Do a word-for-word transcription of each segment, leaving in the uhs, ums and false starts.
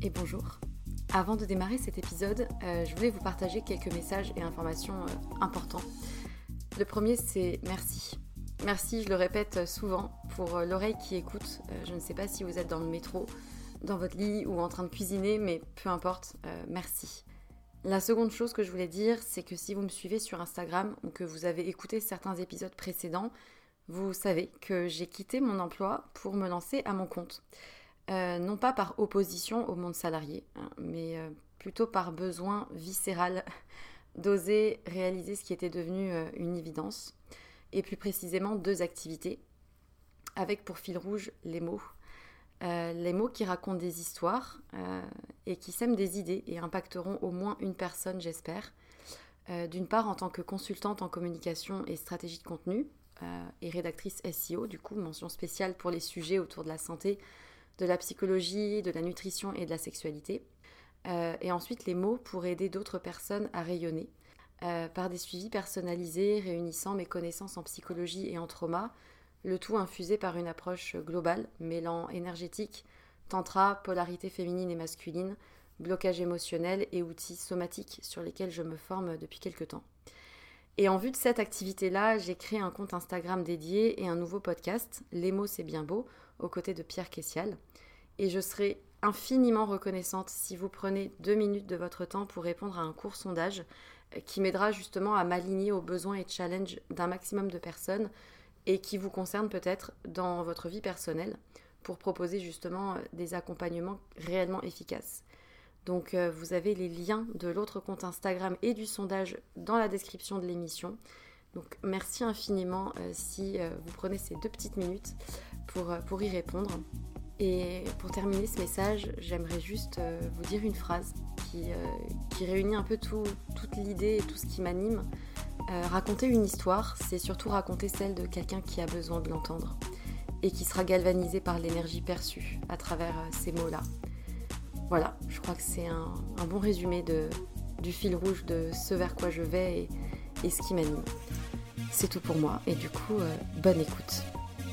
et bonjour. Avant de démarrer cet épisode, euh, je voulais vous partager quelques messages et informations euh, importants. Le premier, c'est merci. Merci, je le répète souvent, pour euh, l'oreille qui écoute. Euh, je ne sais pas si vous êtes dans le métro, dans votre lit ou en train de cuisiner, mais peu importe, euh, merci. La seconde chose que je voulais dire, c'est que si vous me suivez sur Instagram ou que vous avez écouté certains épisodes précédents, vous savez que j'ai quitté mon emploi pour me lancer à mon compte. Euh, non pas par opposition au monde salarié, hein, mais euh, plutôt par besoin viscéral d'oser réaliser ce qui était devenu euh, une évidence, et plus précisément deux activités, avec pour fil rouge les mots. Euh, les mots qui racontent des histoires euh, et qui sèment des idées et impacteront au moins une personne, j'espère. Euh, d'une part, en tant que consultante en communication et stratégie de contenu, euh, et rédactrice S E O, du coup, mention spéciale pour les sujets autour de la santé, de la psychologie, de la nutrition et de la sexualité. Euh, et ensuite, les mots pour aider d'autres personnes à rayonner, euh, par des suivis personnalisés réunissant mes connaissances en psychologie et en trauma, le tout infusé par une approche globale, mêlant énergétique, tantra, polarité féminine et masculine, blocage émotionnel et outils somatiques sur lesquels je me forme depuis quelques temps. Et en vue de cette activité-là, j'ai créé un compte Instagram dédié et un nouveau podcast, Les mots c'est bien beau, aux côtés de Pierre Kessial. Et je serai infiniment reconnaissante si vous prenez deux minutes de votre temps pour répondre à un court sondage qui m'aidera justement à m'aligner aux besoins et challenges d'un maximum de personnes et qui vous concerne peut-être dans votre vie personnelle pour proposer justement des accompagnements réellement efficaces. Donc euh, vous avez les liens de l'autre compte Instagram et du sondage dans la description de l'émission. Donc merci infiniment euh, si euh, vous prenez ces deux petites minutes pour, euh, pour y répondre. Et pour terminer ce message, j'aimerais juste euh, vous dire une phrase qui, euh, qui réunit un peu tout, toute l'idée et tout ce qui m'anime. Euh, raconter une histoire, c'est surtout raconter celle de quelqu'un qui a besoin de l'entendre et qui sera galvanisé par l'énergie perçue à travers euh, ces mots-là. Voilà, je crois que c'est un, un bon résumé de, du fil rouge de ce vers quoi je vais et, et ce qui m'anime. C'est tout pour moi et du coup, euh, bonne écoute.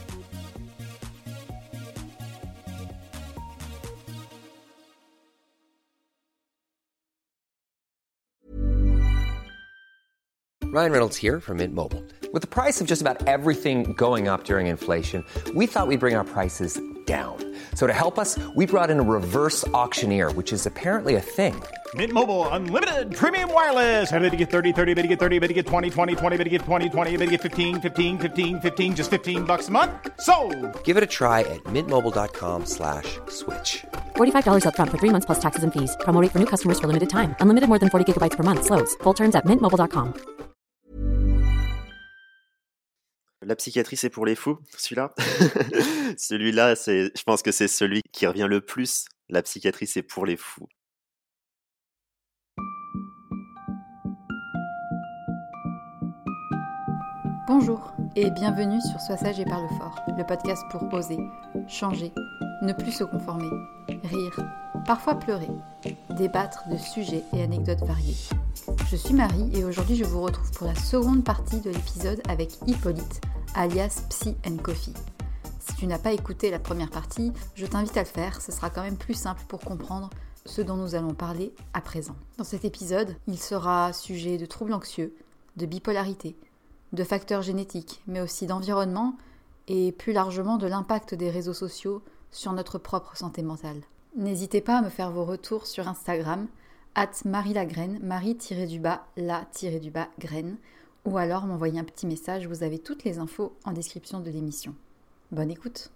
Ryan Reynolds here from Mint Mobile. With the price of just about everything going up during inflation, we thought we'd bring our prices down. So to help us, we brought in a reverse auctioneer, which is apparently a thing. Mint Mobile Unlimited Premium Wireless. How to get thirty, thirty, how to get thirty, how to get twenty, twenty, twenty, how to get twenty, twenty, how to get fifteen, fifteen, fifteen, fifteen, just fifteen bucks a month? Sold! Give it a try at mintmobile.com slash switch. forty-five dollars up front for three months plus taxes and fees. Promo rate for new customers for limited time. Unlimited more than forty gigabytes per month. Slows full terms at mint mobile dot com. La psychiatrie, c'est pour les fous, celui-là. Celui-là, c'est, je pense que c'est celui qui revient le plus. La psychiatrie, c'est pour les fous. Bonjour et bienvenue sur Sois sage et parle fort, le podcast pour oser, changer, ne plus se conformer, rire, parfois pleurer, débattre de sujets et anecdotes variés. Je suis Marie et aujourd'hui je vous retrouve pour la seconde partie de l'épisode avec Hippolyte, alias Psy and Coffee. Si tu n'as pas écouté la première partie, je t'invite à le faire, ce sera quand même plus simple pour comprendre ce dont nous allons parler à présent. Dans cet épisode, il sera sujet de troubles anxieux, de bipolarité, de facteurs génétiques, mais aussi d'environnement et plus largement de l'impact des réseaux sociaux sur notre propre santé mentale. N'hésitez pas à me faire vos retours sur Instagram, arobase marielagraine, marie-du-bas, la-du-bas, graine, ou alors m'envoyer un petit message, vous avez toutes les infos en description de l'émission. Bonne écoute.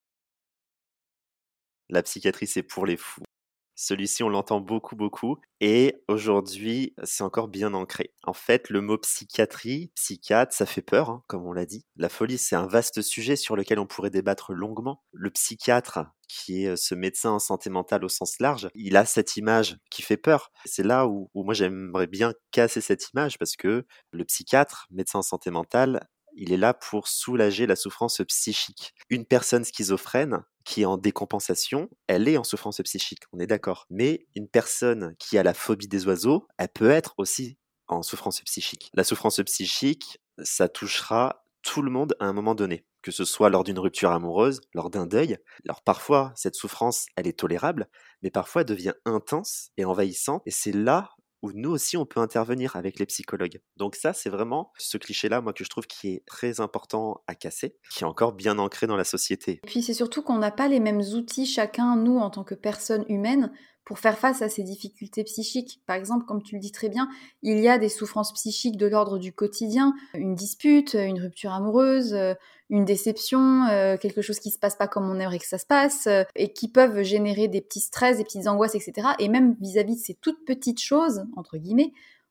La psychiatrie, c'est pour les fous. Celui-ci, on l'entend beaucoup, beaucoup. Et aujourd'hui, c'est encore bien ancré. En fait, le mot psychiatrie, psychiatre, ça fait peur, hein, comme on l'a dit. La folie, c'est un vaste sujet sur lequel on pourrait débattre longuement. Le psychiatre, qui est ce médecin en santé mentale au sens large, il a cette image qui fait peur. C'est là où, où moi, j'aimerais bien casser cette image parce que le psychiatre, médecin en santé mentale, il est là pour soulager la souffrance psychique. Une personne schizophrène qui est en décompensation, elle est en souffrance psychique, on est d'accord. Mais une personne qui a la phobie des oiseaux, elle peut être aussi en souffrance psychique. La souffrance psychique, ça touchera tout le monde à un moment donné, que ce soit lors d'une rupture amoureuse, lors d'un deuil. Alors parfois, cette souffrance, elle est tolérable, mais parfois elle devient intense et envahissante, et c'est là où nous aussi on peut intervenir avec les psychologues. Donc ça, c'est vraiment ce cliché-là, moi, que je trouve qui est très important à casser, qui est encore bien ancré dans la société. Et puis c'est surtout qu'on n'a pas les mêmes outils chacun, nous, en tant que personnes humaines, pour faire face à ces difficultés psychiques. Par exemple, comme tu le dis très bien, il y a des souffrances psychiques de l'ordre du quotidien, une dispute, une rupture amoureuse, euh, une déception, euh, quelque chose qui se passe pas comme on aimerait que ça se passe, euh, et qui peuvent générer des petits stress, des petites angoisses, et cetera. Et même vis-à-vis de ces toutes petites choses, entre guillemets,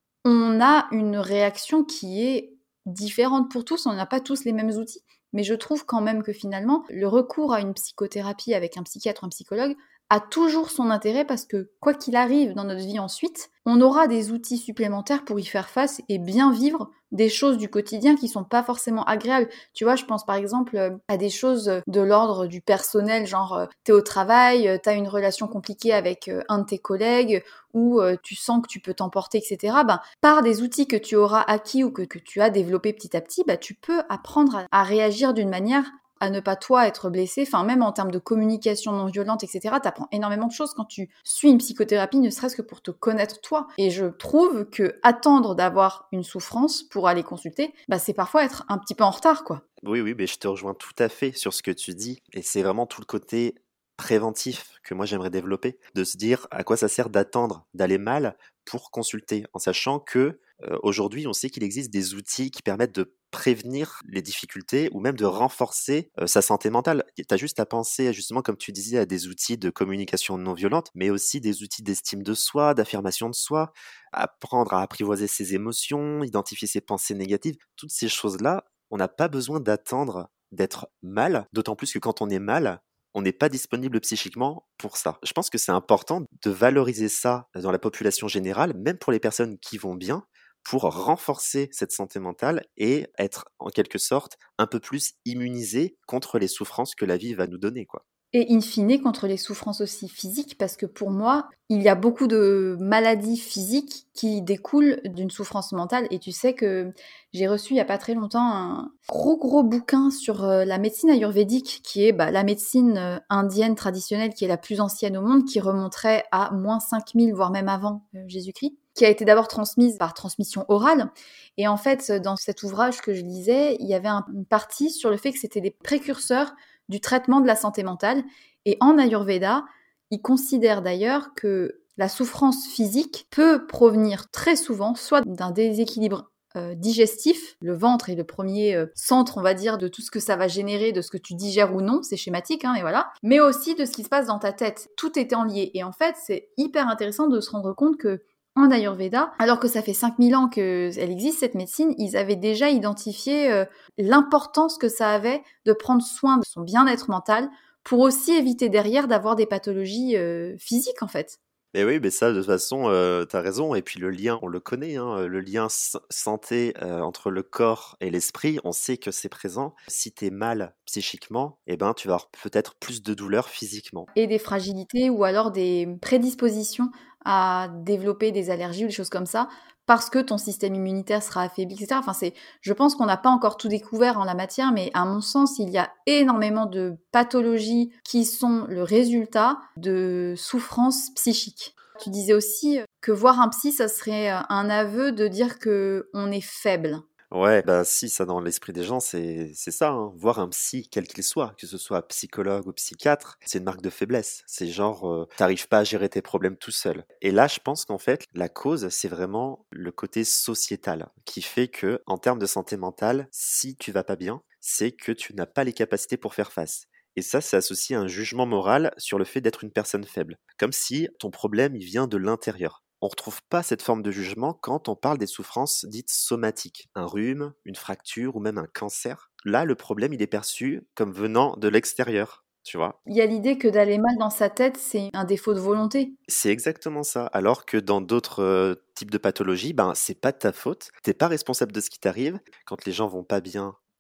on a une réaction qui est différente pour tous, on n'a pas tous les mêmes outils. Mais je trouve quand même que finalement, le recours à une psychothérapie avec un psychiatre ou un psychologue a toujours son intérêt parce que quoi qu'il arrive dans notre vie ensuite, on aura des outils supplémentaires pour y faire face et bien vivre des choses du quotidien qui sont pas forcément agréables. Tu vois, je pense par exemple à des choses de l'ordre du personnel, genre t'es au travail, t'as une relation compliquée avec un de tes collègues ou tu sens que tu peux t'emporter, et cetera. Ben, par des outils que tu auras acquis ou que, que tu as développés petit à petit, ben, tu peux apprendre à, à réagir d'une manière à ne pas toi être blessé, enfin même en termes de communication non violente, et cetera. T'apprends énormément de choses quand tu suis une psychothérapie, ne serait-ce que pour te connaître toi. Et je trouve que attendre d'avoir une souffrance pour aller consulter, bah c'est parfois être un petit peu en retard, quoi. Oui, oui, mais je te rejoins tout à fait sur ce que tu dis, et c'est vraiment tout le côté préventif que moi j'aimerais développer, de se dire à quoi ça sert d'attendre d'aller mal pour consulter, en sachant que euh, aujourd'hui on sait qu'il existe des outils qui permettent de prévenir les difficultés ou même de renforcer euh, sa santé mentale. Tu as juste à penser, justement, comme tu disais, à des outils de communication non violente, mais aussi des outils d'estime de soi, d'affirmation de soi, apprendre à apprivoiser ses émotions, identifier ses pensées négatives. Toutes ces choses-là, on n'a pas besoin d'attendre d'être mal, d'autant plus que quand on est mal, on n'est pas disponible psychiquement pour ça. Je pense que c'est important de valoriser ça dans la population générale, même pour les personnes qui vont bien, pour renforcer cette santé mentale et être en quelque sorte un peu plus immunisé contre les souffrances que la vie va nous donner, quoi. Et in fine, contre les souffrances aussi physiques, parce que pour moi, il y a beaucoup de maladies physiques qui découlent d'une souffrance mentale. Et tu sais que j'ai reçu il n'y a pas très longtemps un gros gros bouquin sur la médecine ayurvédique, qui est bah, la médecine indienne traditionnelle, qui est la plus ancienne au monde, qui remonterait à moins cinq mille, voire même avant euh, Jésus-Christ, qui a été d'abord transmise par transmission orale. Et en fait, dans cet ouvrage que je lisais, il y avait un, une partie sur le fait que c'était des précurseurs du traitement de la santé mentale. Et en Ayurveda, ils considèrent d'ailleurs que la souffrance physique peut provenir très souvent soit d'un déséquilibre euh, digestif, le ventre est le premier euh, centre, on va dire, de tout ce que ça va générer, de ce que tu digères ou non, c'est schématique, hein, mais voilà, mais aussi de ce qui se passe dans ta tête. Tout est en lié. Et en fait, c'est hyper intéressant de se rendre compte que en Ayurveda, alors que ça fait cinq mille ans qu'elle existe, cette médecine, ils avaient déjà identifié euh, l'importance que ça avait de prendre soin de son bien-être mental pour aussi éviter derrière d'avoir des pathologies euh, physiques, en fait. Mais oui, mais ça, de toute façon, euh, t'as raison. Et puis le lien, on le connaît, hein, le lien s- santé euh, entre le corps et l'esprit, on sait que c'est présent. Si t'es mal psychiquement, eh ben, tu vas avoir peut-être plus de douleur physiquement. Et des fragilités ou alors des prédispositions à développer des allergies ou des choses comme ça, parce que ton système immunitaire sera affaibli, et cetera. Enfin, c'est, je pense qu'on n'a pas encore tout découvert en la matière, mais à mon sens, il y a énormément de pathologies qui sont le résultat de souffrances psychiques. Tu disais aussi que voir un psy, ça serait un aveu de dire qu'on est faible. Ouais, bah si, ça dans l'esprit des gens, c'est c'est ça, hein. Voir un psy, quel qu'il soit, que ce soit psychologue ou psychiatre, c'est une marque de faiblesse. C'est genre, euh, t'arrives pas à gérer tes problèmes tout seul. Et là, je pense qu'en fait, la cause, c'est vraiment le côté sociétal, qui fait que, en termes de santé mentale, si tu vas pas bien, c'est que tu n'as pas les capacités pour faire face. Et ça, c'est associé à un jugement moral sur le fait d'être une personne faible. Comme si ton problème, il vient de l'intérieur. On ne retrouve pas cette forme de jugement quand on parle des souffrances dites somatiques, un rhume, une fracture ou même un cancer. Là, le problème, il est perçu comme venant de l'extérieur, tu vois. Il y a l'idée que d'aller mal dans sa tête, c'est un défaut de volonté. C'est exactement ça. Alors que dans d'autres euh, types de pathologies, ben, c'est pas de ta faute. T'es pas responsable de ce qui t'arrive. Quand les gens vont pas bien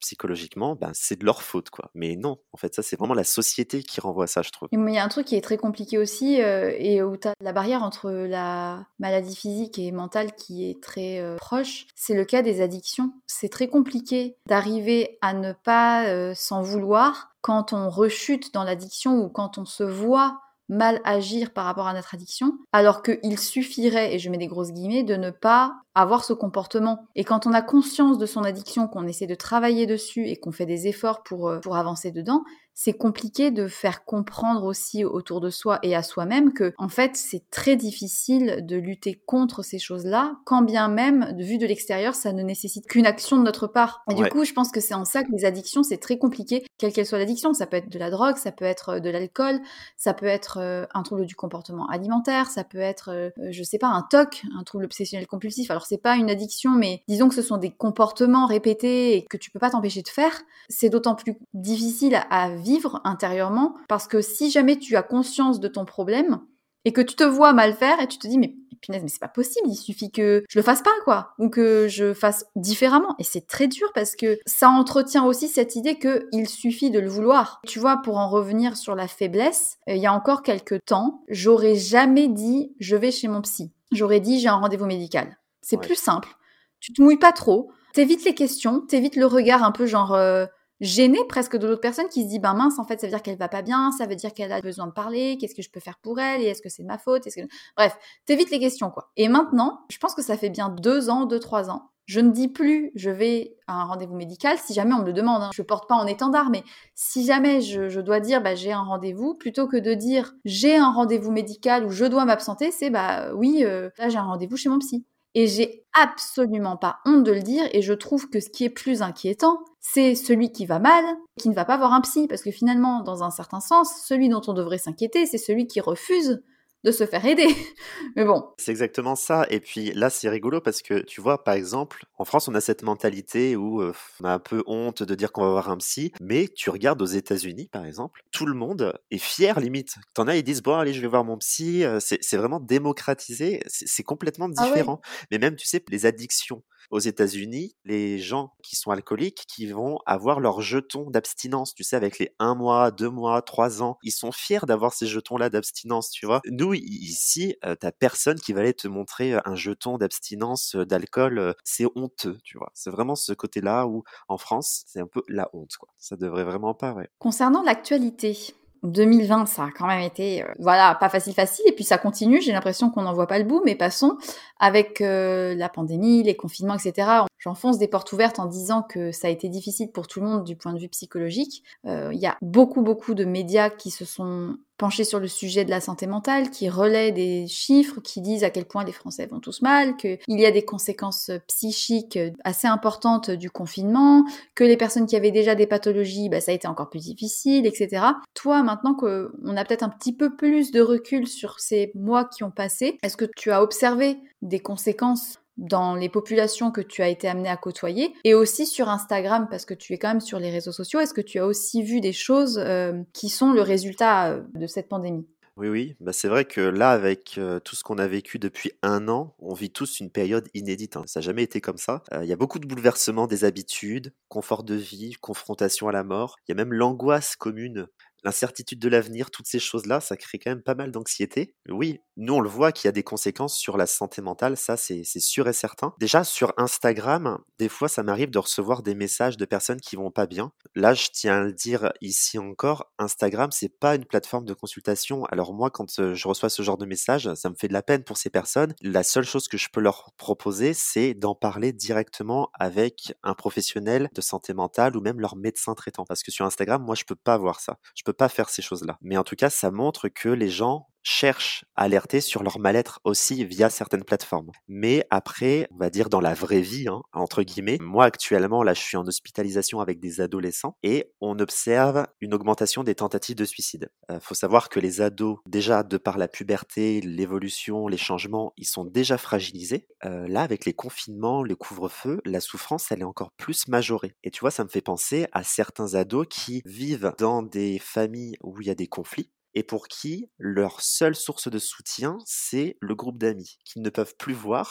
psychologiquement, ben, c'est de leur faute, quoi. Mais non, en fait, ça, c'est vraiment la société qui renvoie ça, je trouve. Et il y a un truc qui est très compliqué aussi, euh, et où tu as la barrière entre la maladie physique et mentale qui est très euh, proche, c'est le cas des addictions. C'est très compliqué d'arriver à ne pas euh, s'en vouloir quand on rechute dans l'addiction ou quand on se voit mal agir par rapport à notre addiction, alors qu'il suffirait, et je mets des grosses guillemets, de ne pas avoir ce comportement. Et quand on a conscience de son addiction, qu'on essaie de travailler dessus et qu'on fait des efforts pour, euh, pour avancer dedans, c'est compliqué de faire comprendre aussi autour de soi et à soi-même que, en fait, c'est très difficile de lutter contre ces choses-là, quand bien même, vu de l'extérieur, ça ne nécessite qu'une action de notre part. Et Ouais. du coup, je pense que c'est en ça que les addictions, c'est très compliqué, quelle qu'elle soit l'addiction. Ça peut être de la drogue, ça peut être de l'alcool, ça peut être euh, un trouble du comportement alimentaire, ça peut être, euh, je sais pas, un T O C, un trouble obsessionnel compulsif. Alors, c'est pas une addiction, mais disons que ce sont des comportements répétés et que tu peux pas t'empêcher de faire. C'est d'autant plus difficile à, à vivre intérieurement, parce que si jamais tu as conscience de ton problème et que tu te vois mal faire et tu te dis mais punaise, mais c'est pas possible, il suffit que je le fasse pas, quoi, ou que je fasse différemment. Et c'est très dur parce que ça entretient aussi cette idée que il suffit de le vouloir. Tu vois, pour en revenir sur la faiblesse, il y a encore quelques temps, j'aurais jamais dit je vais chez mon psy. J'aurais dit j'ai un rendez-vous médical. C'est Ouais. plus simple. Tu te mouilles pas trop, t'évites les questions, t'évites le regard un peu genre euh, gêné presque de l'autre personne qui se dit ben mince, en fait ça veut dire qu'elle va pas bien, ça veut dire qu'elle a besoin de parler, qu'est-ce que je peux faire pour elle, et est-ce que c'est de ma faute, est-ce que... Bref, t'évites les questions, quoi. Et maintenant, je pense que ça fait bien deux ans, deux, trois ans, je ne dis plus je vais à un rendez-vous médical si jamais on me le demande, hein. Je porte pas en étendard, mais si jamais je, je dois dire bah, j'ai un rendez-vous, plutôt que de dire j'ai un rendez-vous médical ou je dois m'absenter, c'est bah oui, euh, là j'ai un rendez-vous chez mon psy. Et j'ai absolument pas honte de le dire, et je trouve que ce qui est plus inquiétant, c'est celui qui va mal, qui ne va pas voir un psy, parce que finalement, dans un certain sens, celui dont on devrait s'inquiéter, c'est celui qui refuse de se faire aider. Mais bon. C'est exactement ça. Et puis là, c'est rigolo parce que tu vois, par exemple, en France, on a cette mentalité où euh, on a un peu honte de dire qu'on va voir un psy, mais tu regardes aux États-Unis, par exemple, tout le monde est fier limite. T'en as, ils disent bon, allez, je vais voir mon psy. Euh, C'est c'est vraiment démocratisé. C'est c'est complètement Ah ouais. différent. Mais même, tu sais, les addictions. Aux États-Unis, les gens qui sont alcooliques, qui vont avoir leur jeton d'abstinence, tu sais, avec les un mois, deux mois, trois ans, ils sont fiers d'avoir ces jetons-là d'abstinence, tu vois. Nous, i- ici, euh, t'as personne qui va aller te montrer euh, un jeton d'abstinence euh, d'alcool, euh, c'est honteux, tu vois. C'est vraiment ce côté-là où, en France, c'est un peu la honte, quoi. Ça devrait vraiment pas, ouais. Concernant l'actualité, deux mille vingt, ça a quand même été, euh, voilà, pas facile facile, et puis ça continue, j'ai l'impression qu'on n'en voit pas le bout, mais passons, avec euh, la pandémie, les confinements, et cetera. J'enfonce des portes ouvertes en disant que ça a été difficile pour tout le monde du point de vue psychologique. Euh, Il y a beaucoup, beaucoup de médias qui se sont penchés sur le sujet de la santé mentale, qui relaient des chiffres, qui disent à quel point les Français vont tous mal, qu'il y a des conséquences psychiques assez importantes du confinement, que les personnes qui avaient déjà des pathologies, bah, ça a été encore plus difficile, et cetera. Toi, maintenant qu'on a peut-être un petit peu plus de recul sur ces mois qui ont passé, est-ce que tu as observé des conséquences dans les populations que tu as été amené à côtoyer, et aussi sur Instagram, parce que tu es quand même sur les réseaux sociaux, est-ce que tu as aussi vu des choses euh, qui sont le résultat euh, de cette pandémie ? Oui, oui, bah c'est vrai que là, avec euh, tout ce qu'on a vécu depuis un an, on vit tous une période inédite, hein. Ça n'a jamais été comme ça. Euh, Il y a beaucoup de bouleversements des habitudes, confort de vie, confrontation à la mort. Il y a même l'angoisse commune, l'incertitude de l'avenir, toutes ces choses-là, ça crée quand même pas mal d'anxiété. Oui, nous on le voit qu'il y a des conséquences sur la santé mentale, ça c'est c'est sûr et certain. Déjà sur Instagram, des fois ça m'arrive de recevoir des messages de personnes qui vont pas bien. Là, je tiens à le dire ici encore, Instagram c'est pas une plateforme de consultation. Alors moi, quand euh, je reçois ce genre de messages, ça me fait de la peine pour ces personnes. La seule chose que je peux leur proposer, c'est d'en parler directement avec un professionnel de santé mentale ou même leur médecin traitant. Parce que sur Instagram, moi je peux pas voir ça. Je peux pas faire ces choses-là. Mais en tout cas, ça montre que les gens cherchent à alerter sur leur mal-être aussi via certaines plateformes. Mais après, on va dire dans la vraie vie, hein, entre guillemets, moi actuellement, là, je suis en hospitalisation avec des adolescents et on observe une augmentation des tentatives de suicide. Euh, faut savoir que les ados, déjà de par la puberté, l'évolution, les changements, ils sont déjà fragilisés. Euh, là, avec les confinements, le couvre-feu, la souffrance, elle est encore plus majorée. Et tu vois, ça me fait penser à certains ados qui vivent dans des familles où il y a des conflits et pour qui leur seule source de soutien, c'est le groupe d'amis qu'ils ne peuvent plus voir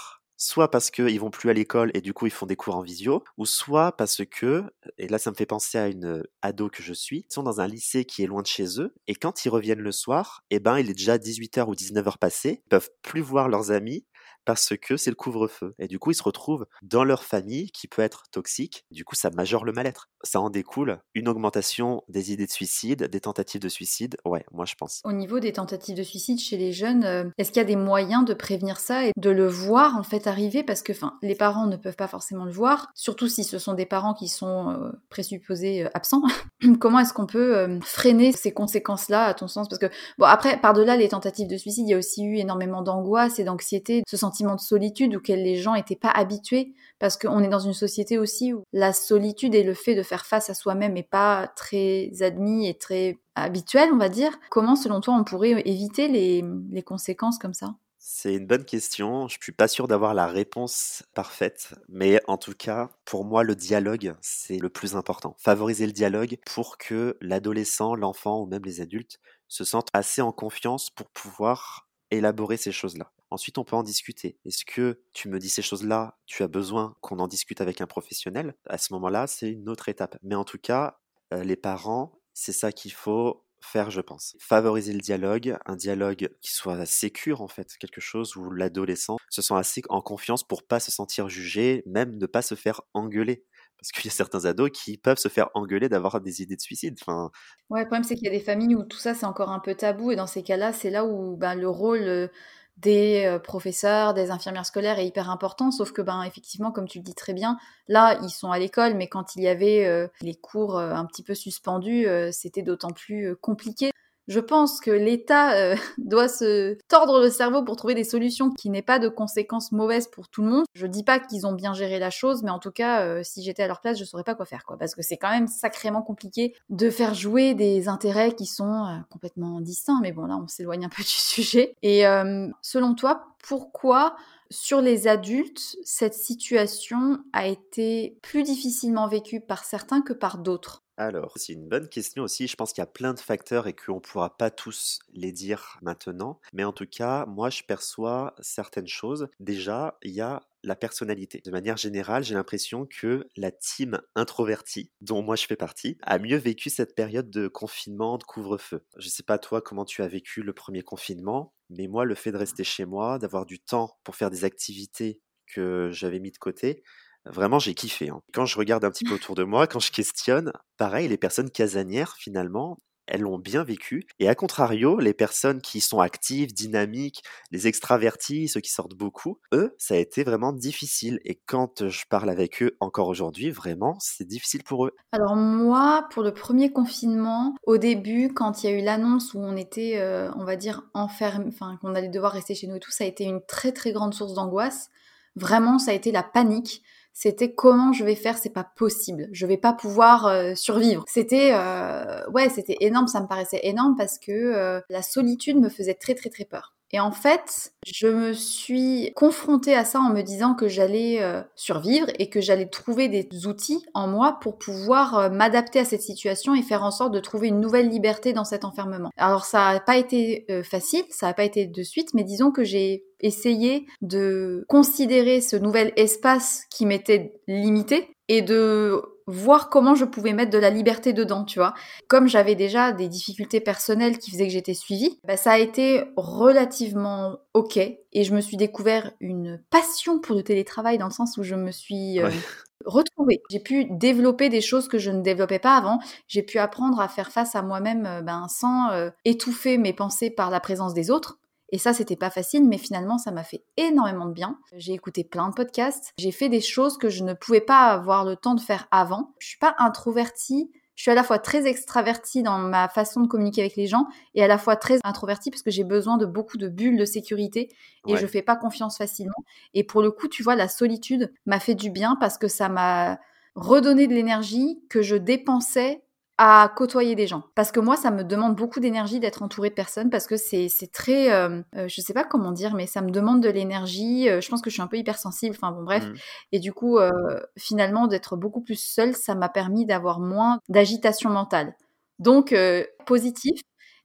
soit parce qu'ils vont plus à l'école et du coup ils font des cours en visio, ou soit parce que, et là ça me fait penser à une ado que je suis, ils sont dans un lycée qui est loin de chez eux, et quand ils reviennent le soir, eh ben il est déjà dix-huit heures ou dix-neuf heures passées, ils peuvent plus voir leurs amis, parce que c'est le couvre-feu. Et du coup, ils se retrouvent dans leur famille qui peut être toxique. Du coup, ça majore le mal-être. Ça en découle une augmentation des idées de suicide, des tentatives de suicide. Ouais, moi je pense. Au niveau des tentatives de suicide chez les jeunes, euh, est-ce qu'il y a des moyens de prévenir ça et de le voir en fait arriver? Parce que enfin, les parents ne peuvent pas forcément le voir, surtout si ce sont des parents qui sont euh, présupposés euh, absents. Comment est-ce qu'on peut euh, freiner ces conséquences-là, à ton sens? Parce que, bon, après, par-delà les tentatives de suicide, il y a aussi eu énormément d'angoisse et d'anxiété, ce sentiment de solitude auquel les gens n'étaient pas habitués, parce qu'on est dans une société aussi où la solitude et le fait de faire face à soi-même n'est pas très admis et très habituel, on va dire. Comment, selon toi, on pourrait éviter les, les conséquences comme ça? C'est une bonne question. Je suis pas sûr d'avoir la réponse parfaite, mais en tout cas, pour moi, le dialogue, c'est le plus important. Favoriser le dialogue pour que l'adolescent, l'enfant ou même les adultes se sentent assez en confiance pour pouvoir élaborer ces choses-là. Ensuite, on peut en discuter. Est-ce que tu me dis ces choses-là, tu as besoin qu'on en discute avec un professionnel? À ce moment-là, c'est une autre étape. Mais en tout cas, euh, les parents, c'est ça qu'il faut faire, je pense. Favoriser le dialogue, un dialogue qui soit sécure, en fait, quelque chose où l'adolescent se sent assez en confiance pour pas se sentir jugé, même ne pas se faire engueuler. Parce qu'il y a certains ados qui peuvent se faire engueuler d'avoir des idées de suicide. Enfin, Ouais, le problème, c'est qu'il y a des familles où tout ça, c'est encore un peu tabou. Et dans ces cas-là, c'est là où ben, le rôle euh, des euh, professeurs, des infirmières scolaires est hyper important. Sauf que, ben, effectivement, comme tu le dis très bien, là, ils sont à l'école, mais quand il y avait euh, les cours euh, un petit peu suspendus, euh, c'était d'autant plus euh, compliqué. Je pense que l'État euh, doit se tordre le cerveau pour trouver des solutions qui n'aient pas de conséquences mauvaises pour tout le monde. Je dis pas qu'ils ont bien géré la chose, mais en tout cas, euh, si j'étais à leur place, je saurais pas quoi faire, quoi. Parce que c'est quand même sacrément compliqué de faire jouer des intérêts qui sont euh, complètement distincts. Mais bon, là, on s'éloigne un peu du sujet. Et euh, selon toi, pourquoi sur les adultes, cette situation a été plus difficilement vécue par certains que par d'autres? alors, c'est une bonne question aussi. Je pense qu'il y a plein de facteurs et qu'on ne pourra pas tous les dire maintenant. Mais en tout cas, moi, je perçois certaines choses. Déjà, il y a la personnalité. De manière générale, j'ai l'impression que la team introvertie, dont moi je fais partie, a mieux vécu cette période de confinement, de couvre-feu. Je sais pas toi comment tu as vécu le premier confinement, mais moi, le fait de rester chez moi, d'avoir du temps pour faire des activités que j'avais mis de côté, vraiment, j'ai kiffé, hein. Quand je regarde un petit peu autour de moi, quand je questionne, pareil, les personnes casanières, finalement, elles l'ont bien vécu. Et à contrario, les personnes qui sont actives, dynamiques, les extravertis, ceux qui sortent beaucoup, eux, ça a été vraiment difficile. Et quand je parle avec eux encore aujourd'hui, vraiment, c'est difficile pour eux. Alors moi, pour le premier confinement, au début, quand il y a eu l'annonce où on était, euh, on va dire, enfermés, enfin, qu'on allait devoir rester chez nous et tout, ça a été une très très grande source d'angoisse. Vraiment, ça a été la panique. C'était comment je vais faire, c'est pas possible. Je vais pas pouvoir euh, survivre. C'était, euh, ouais, c'était énorme. Ça me paraissait énorme parce que euh, la solitude me faisait très très très peur. Et en fait, je me suis confrontée à ça en me disant que j'allais euh, survivre et que j'allais trouver des outils en moi pour pouvoir euh, m'adapter à cette situation et faire en sorte de trouver une nouvelle liberté dans cet enfermement. Alors ça n'a pas été euh, facile, ça n'a pas été de suite, mais disons que j'ai essayé de considérer ce nouvel espace qui m'était limité et de voir comment je pouvais mettre de la liberté dedans, tu vois. Comme j'avais déjà des difficultés personnelles qui faisaient que j'étais suivie, bah ça a été relativement ok et je me suis découvert une passion pour le télétravail dans le sens où je me suis euh, Ouais. retrouvée. J'ai pu développer des choses que je ne développais pas avant. J'ai pu apprendre à faire face à moi-même euh, ben, sans euh, étouffer mes pensées par la présence des autres. Et ça, c'était pas facile, mais finalement, ça m'a fait énormément de bien. J'ai écouté plein de podcasts. J'ai fait des choses que je ne pouvais pas avoir le temps de faire avant. Je suis pas introvertie. Je suis à la fois très extravertie dans ma façon de communiquer avec les gens et à la fois très introvertie parce que j'ai besoin de beaucoup de bulles de sécurité et Ouais. je fais pas confiance facilement. Et pour le coup, tu vois, la solitude m'a fait du bien parce que ça m'a redonné de l'énergie que je dépensais à côtoyer des gens. Parce que moi, ça me demande beaucoup d'énergie d'être entourée de personnes parce que c'est, c'est très... Euh, euh, je sais pas comment dire, mais ça me demande de l'énergie. Euh, je pense que je suis un peu hypersensible. Enfin bon, bref. Mm. Et du coup, euh, finalement, d'être beaucoup plus seule, ça m'a permis d'avoir moins d'agitation mentale. Donc, euh, positif.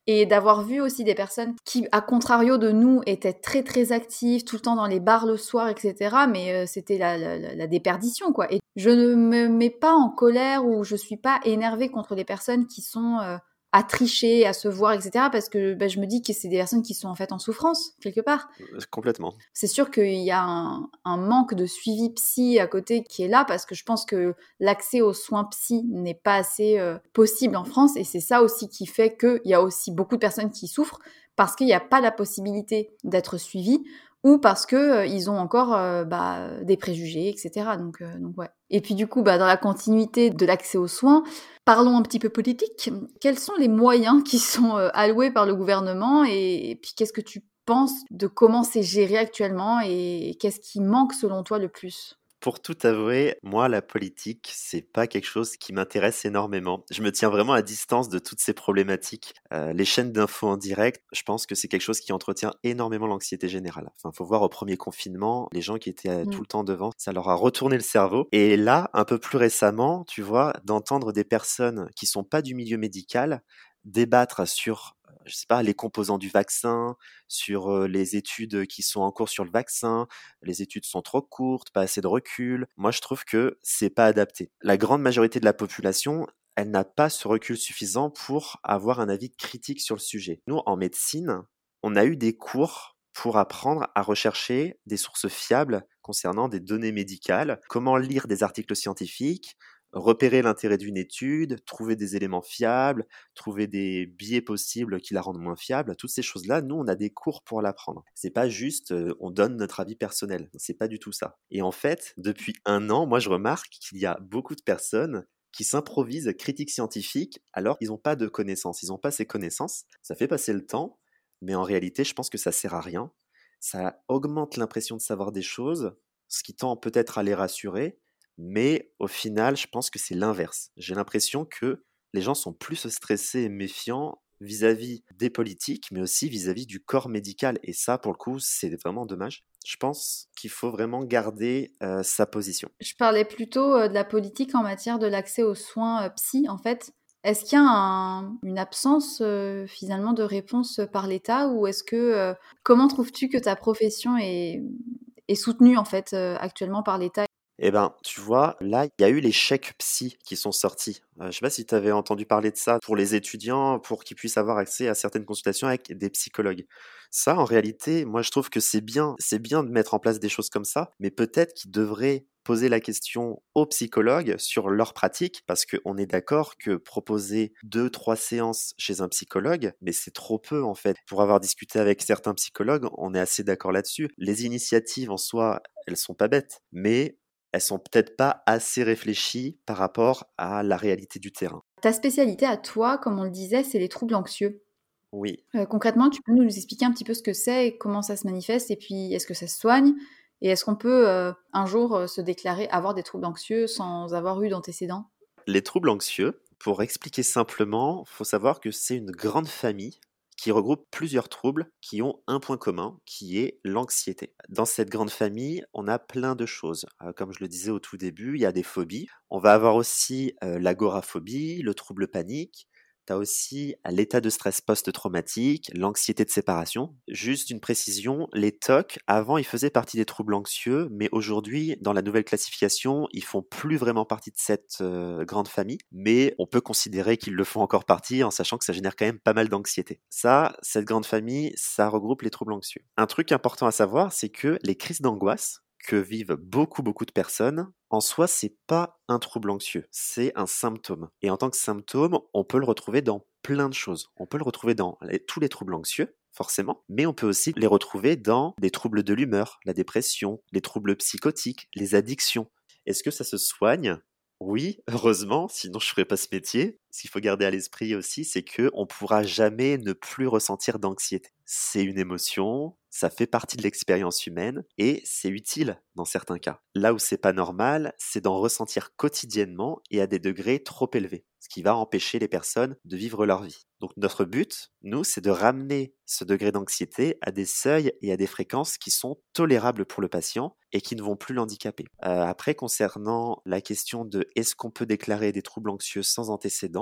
Et d'avoir vu aussi des personnes qui, à contrario de nous, étaient très très actives, tout le temps dans les bars le soir, et cetera. Mais euh, c'était la, la, la déperdition, quoi. Et je ne me mets pas en colère ou je suis pas énervée contre les personnes qui sont euh, à tricher, à se voir, et cetera. Parce que bah, je me dis que c'est des personnes qui sont en fait en souffrance, quelque part. Euh, Complètement. C'est sûr qu'il y a un, un manque de suivi psy à côté qui est là parce que je pense que l'accès aux soins psy n'est pas assez euh, possible en France et c'est ça aussi qui fait qu'il y a aussi beaucoup de personnes qui souffrent parce qu'il n'y a pas la possibilité d'être suivi ou parce que euh, ils ont encore euh, bah, des préjugés, et cetera. Donc, euh, donc ouais. Et puis du coup, bah, dans la continuité de l'accès aux soins, parlons un petit peu politique. Quels sont les moyens qui sont euh, alloués par le gouvernement et, et puis qu'est-ce que tu penses de comment c'est géré actuellement et qu'est-ce qui manque selon toi le plus? Pour tout avouer, moi, la politique, c'est pas quelque chose qui m'intéresse énormément. Je me tiens vraiment à distance de toutes ces problématiques. Euh, les chaînes d'infos en direct, je pense que c'est quelque chose qui entretient énormément l'anxiété générale. Enfin, faut voir au premier confinement, les gens qui étaient euh, tout Mm. le temps devant, ça leur a retourné le cerveau. Et là, un peu plus récemment, tu vois, d'entendre des personnes qui sont pas du milieu médical débattre sur, euh, je sais pas, les composants du vaccin, sur euh, les études qui sont en cours sur le vaccin, les études sont trop courtes, pas assez de recul. Moi, je trouve que c'est pas adapté. La grande majorité de la population, elle n'a pas ce recul suffisant pour avoir un avis critique sur le sujet. Nous, en médecine, on a eu des cours pour apprendre à rechercher des sources fiables concernant des données médicales, comment lire des articles scientifiques, repérer l'intérêt d'une étude, trouver des éléments fiables, trouver des biais possibles qui la rendent moins fiable. Toutes ces choses-là, nous, on a des cours pour l'apprendre. C'est pas juste, euh, on donne notre avis personnel. C'est pas du tout ça. Et en fait, depuis un an, moi, je remarque qu'il y a beaucoup de personnes qui s'improvisent critiques scientifiques alors qu'ils n'ont pas de connaissances. Ils n'ont pas ces connaissances. Ça fait passer le temps, mais en réalité, je pense que ça sert à rien. Ça augmente l'impression de savoir des choses, ce qui tend peut-être à les rassurer, mais au final, je pense que c'est l'inverse. J'ai l'impression que les gens sont plus stressés et méfiants vis-à-vis des politiques, mais aussi vis-à-vis du corps médical. Et ça, pour le coup, c'est vraiment dommage. Je pense qu'il faut vraiment garder euh, sa position. Je parlais plutôt euh, de la politique en matière de l'accès aux soins euh, psy, en fait. Est-ce qu'il y a un- une absence euh, finalement de réponse par l'État ou est-ce que euh, comment trouves-tu que ta profession est, est soutenue en fait euh, actuellement par l'État? Eh ben, tu vois, là, il y a eu les chèques psy qui sont sortis. Euh, je sais pas si tu avais entendu parler de ça pour les étudiants, pour qu'ils puissent avoir accès à certaines consultations avec des psychologues. Ça, en réalité, moi, je trouve que c'est bien, c'est bien de mettre en place des choses comme ça, mais peut-être qu'ils devraient poser la question aux psychologues sur leur pratique, parce qu'on est d'accord que proposer deux, trois séances chez un psychologue, mais c'est trop peu en fait. Pour avoir discuté avec certains psychologues, on est assez d'accord là-dessus. Les initiatives en soi, elles sont pas bêtes, mais elles sont peut-être pas assez réfléchies par rapport à la réalité du terrain. Ta spécialité à toi, comme on le disait, c'est les troubles anxieux. Oui. Euh, concrètement, tu peux nous expliquer un petit peu ce que c'est et comment ça se manifeste et puis est-ce que ça se soigne et est-ce qu'on peut euh, un jour euh, se déclarer avoir des troubles anxieux sans avoir eu d'antécédents? Les troubles anxieux, pour expliquer simplement, faut savoir que c'est une grande famille qui regroupe plusieurs troubles qui ont un point commun, qui est l'anxiété. Dans cette grande famille, on a plein de choses. Euh, comme je le disais au tout début, il y a des phobies. On va avoir aussi euh, l'agoraphobie, le trouble panique. Tu as aussi euh, l'état de stress post-traumatique, l'anxiété de séparation. Juste une précision, les T O C, avant, ils faisaient partie des troubles anxieux, mais aujourd'hui, dans la nouvelle classification, ils font plus vraiment partie de cette euh, grande famille, mais on peut considérer qu'ils le font encore partie en sachant que ça génère quand même pas mal d'anxiété. Ça, cette grande famille, ça regroupe les troubles anxieux. Un truc important à savoir, c'est que les crises d'angoisse, que vivent beaucoup beaucoup de personnes, en soi, c'est pas un trouble anxieux, c'est un symptôme. Et en tant que symptôme, on peut le retrouver dans plein de choses. On peut le retrouver dans les- tous les troubles anxieux, forcément, mais on peut aussi les retrouver dans des troubles de l'humeur, la dépression, les troubles psychotiques, les addictions. Est-ce que ça se soigne? Oui, heureusement, sinon je ferais pas ce métier. Ce qu'il faut garder à l'esprit aussi, c'est que on pourra jamais ne plus ressentir d'anxiété. C'est une émotion, ça fait partie de l'expérience humaine et c'est utile dans certains cas. Là où c'est pas normal, c'est d'en ressentir quotidiennement et à des degrés trop élevés, ce qui va empêcher les personnes de vivre leur vie. Donc notre but, nous, c'est de ramener ce degré d'anxiété à des seuils et à des fréquences qui sont tolérables pour le patient et qui ne vont plus l'handicaper. Euh, après, concernant la question de est-ce qu'on peut déclarer des troubles anxieux sans antécédents,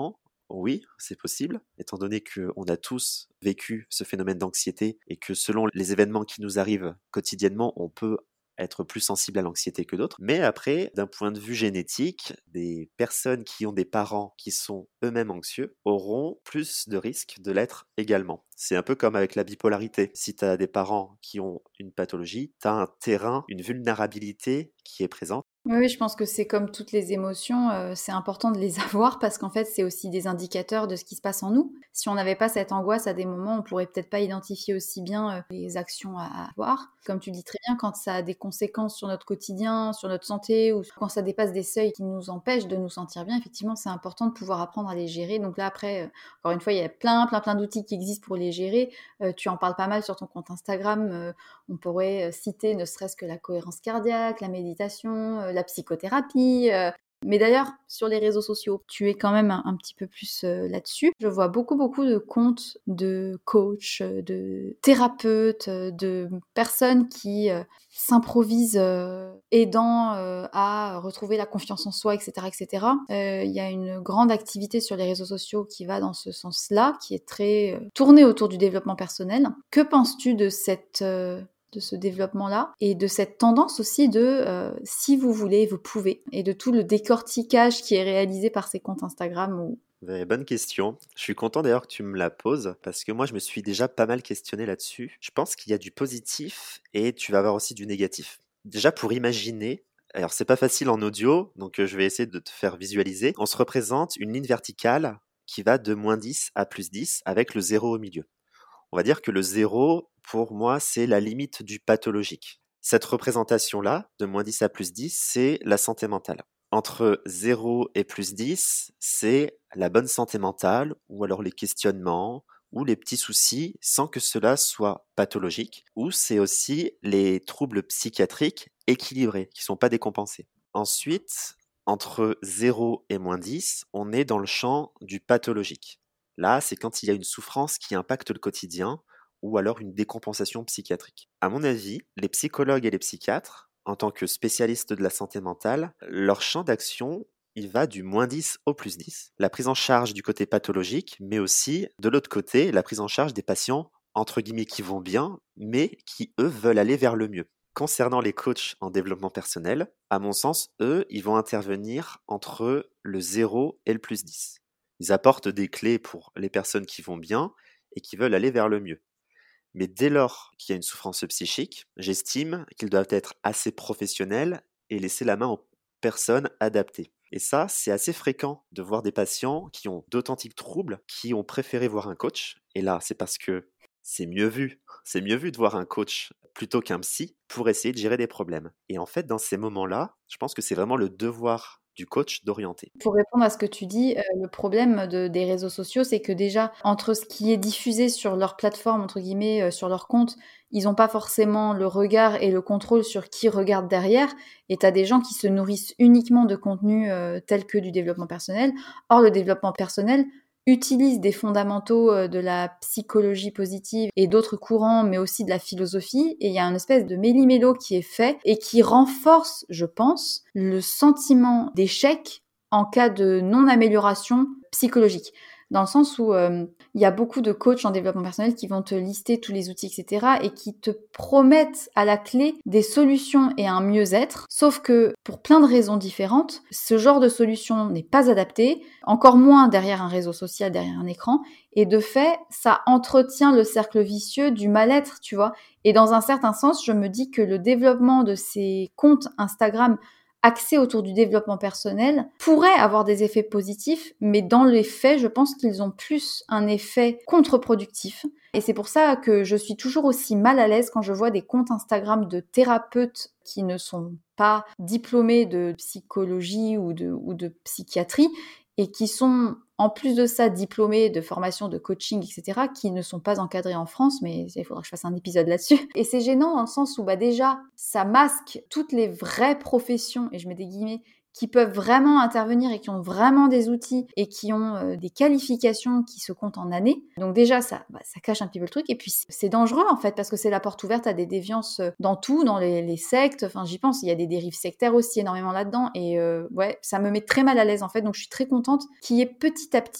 Oui, c'est possible, étant donné qu'on a tous vécu ce phénomène d'anxiété et que selon les événements qui nous arrivent quotidiennement, on peut être plus sensible à l'anxiété que d'autres. Mais après, d'un point de vue génétique, des personnes qui ont des parents qui sont eux-mêmes anxieux auront plus de risques de l'être également. C'est un peu comme avec la bipolarité. Si tu as des parents qui ont une pathologie, tu as un terrain, une vulnérabilité qui est présente. Oui, oui, je pense que c'est comme toutes les émotions, euh, c'est important de les avoir parce qu'en fait, c'est aussi des indicateurs de ce qui se passe en nous. Si on n'avait pas cette angoisse à des moments, on pourrait peut-être pas identifier aussi bien euh, les actions à à avoir. Comme tu dis très bien, quand ça a des conséquences sur notre quotidien, sur notre santé, ou quand ça dépasse des seuils qui nous empêchent de nous sentir bien, effectivement, c'est important de pouvoir apprendre à les gérer. Donc là, après, euh, encore une fois, il y a plein, plein, plein d'outils qui existent pour les gérer. Euh, tu en parles pas mal sur ton compte Instagram. Euh, on pourrait euh, citer ne serait-ce que la cohérence cardiaque, la méditation, euh, la psychothérapie. euh. Mais d'ailleurs, sur les réseaux sociaux, tu es quand même un, un petit peu plus euh, là-dessus. Je vois beaucoup, beaucoup de comptes de coachs, euh, de thérapeutes, euh, de personnes qui euh, s'improvisent euh, aidant euh, à retrouver la confiance en soi, et cetera, et cetera. Euh, Il y a une grande activité sur les réseaux sociaux qui va dans ce sens-là, qui est très euh, tournée autour du développement personnel. Que penses-tu de cette... euh, de ce développement-là et de cette tendance aussi de euh, si vous voulez, vous pouvez, et de tout le décortiquage qui est réalisé par ces comptes Instagram ou... Ouais, bonne question. Je suis content d'ailleurs que tu me la poses parce que moi je me suis déjà pas mal questionné là-dessus. Je pense qu'il y a du positif et tu vas avoir aussi du négatif. Déjà pour imaginer, alors c'est pas facile en audio, donc euh, je vais essayer de te faire visualiser. On se représente une ligne verticale qui va de moins dix à plus dix avec le zéro au milieu. On va dire que le zéro, pour moi, c'est la limite du pathologique. Cette représentation-là, de moins dix à plus dix, c'est la santé mentale. Entre zéro et plus dix, c'est la bonne santé mentale, ou alors les questionnements, ou les petits soucis, sans que cela soit pathologique, ou c'est aussi les troubles psychiatriques équilibrés, qui ne sont pas décompensés. Ensuite, entre zéro et moins dix, on est dans le champ du pathologique. Là, c'est quand il y a une souffrance qui impacte le quotidien ou alors une décompensation psychiatrique. À mon avis, les psychologues et les psychiatres, en tant que spécialistes de la santé mentale, leur champ d'action, il va du moins dix au plus dix. La prise en charge du côté pathologique, mais aussi, de l'autre côté, la prise en charge des patients, entre guillemets, qui vont bien, mais qui, eux, veulent aller vers le mieux. Concernant les coachs en développement personnel, à mon sens, eux, ils vont intervenir entre le zéro et le plus dix. Ils apportent des clés pour les personnes qui vont bien et qui veulent aller vers le mieux. Mais dès lors qu'il y a une souffrance psychique, j'estime qu'ils doivent être assez professionnels et laisser la main aux personnes adaptées. Et ça, c'est assez fréquent de voir des patients qui ont d'authentiques troubles, qui ont préféré voir un coach. Et là, c'est parce que c'est mieux vu. C'est mieux vu de voir un coach plutôt qu'un psy pour essayer de gérer des problèmes. Et en fait, dans ces moments-là, je pense que c'est vraiment le devoir du coach d'orienter. Pour répondre à ce que tu dis, euh, le problème de, des réseaux sociaux, c'est que déjà, entre ce qui est diffusé sur leur plateforme, entre guillemets, euh, sur leur compte, ils n'ont pas forcément le regard et le contrôle sur qui regarde derrière. Et tu as des gens qui se nourrissent uniquement de contenu euh, tel que du développement personnel. Or, le développement personnel utilise des fondamentaux euh, de la psychologie positive et d'autres courants, mais aussi de la philosophie. Et il y a une espèce de méli-mélo qui est fait et qui renforce, je pense, le sentiment d'échec en cas de non-amélioration psychologique. Dans le sens où euh, il y a beaucoup de coachs en développement personnel qui vont te lister tous les outils, et cetera, et qui te promettent à la clé des solutions et un mieux-être. Sauf que, pour plein de raisons différentes, ce genre de solution n'est pas adapté, encore moins derrière un réseau social, derrière un écran. Et de fait, ça entretient le cercle vicieux du mal-être, tu vois. Et dans un certain sens, je me dis que le développement de ces comptes Instagram axés autour du développement personnel pourraient avoir des effets positifs, mais dans les faits, je pense qu'ils ont plus un effet contre-productif. Et c'est pour ça que je suis toujours aussi mal à l'aise quand je vois des comptes Instagram de thérapeutes qui ne sont pas diplômés de psychologie ou de, ou de psychiatrie et qui sont en plus de ça diplômés de formation de coaching, et cetera, qui ne sont pas encadrés en France, mais il faudra que je fasse un épisode là-dessus. Et c'est gênant dans le sens où bah déjà, ça masque toutes les vraies professions, et je mets des guillemets, qui peuvent vraiment intervenir et qui ont vraiment des outils et qui ont euh, des qualifications qui se comptent en années. Donc déjà, ça, bah, ça cache un petit peu le truc. Et puis, c'est dangereux, en fait, parce que c'est la porte ouverte à des déviances dans tout, dans les, les sectes. Enfin, j'y pense, il y a des dérives sectaires aussi énormément là-dedans. Et euh, ouais, ça me met très mal à l'aise, en fait. Donc, je suis très contente qu'il y ait petit à petit